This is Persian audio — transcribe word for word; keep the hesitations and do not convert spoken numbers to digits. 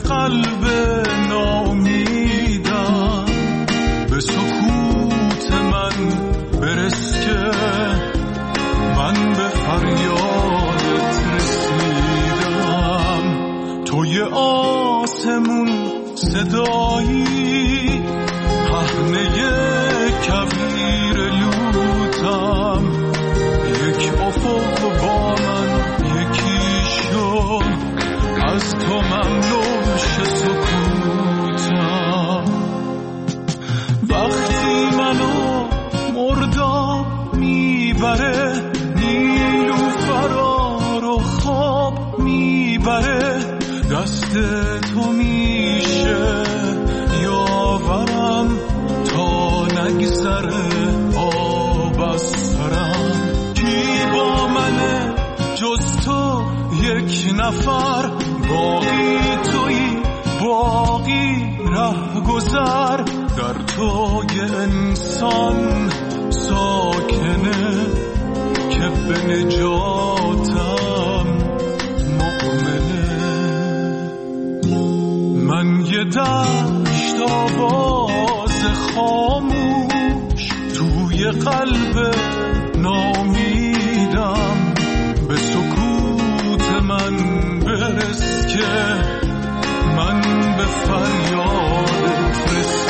قلب ناامیدم، به سکوت من برس که من به فریادت رسیدم. توی آسمون صدایی، پهنه کویر لوتم، یک افق با من یکی شد، از تو ممنون شه سکوتم. وقتی منو مرداب میبره، نیلوفرا رو خواب میبره، دست تو میشه یاورم تا نگذره آب از سرم. کی با منه جز تو یک نفر، باقی تویی باقی ره گذر، در تو یه انسان ساکنه که به نجاتم مؤمنه. من یه دشت آواز خاموش توی قلب ناامیدم، به سکوت من برس که من به فریادت رسیدم.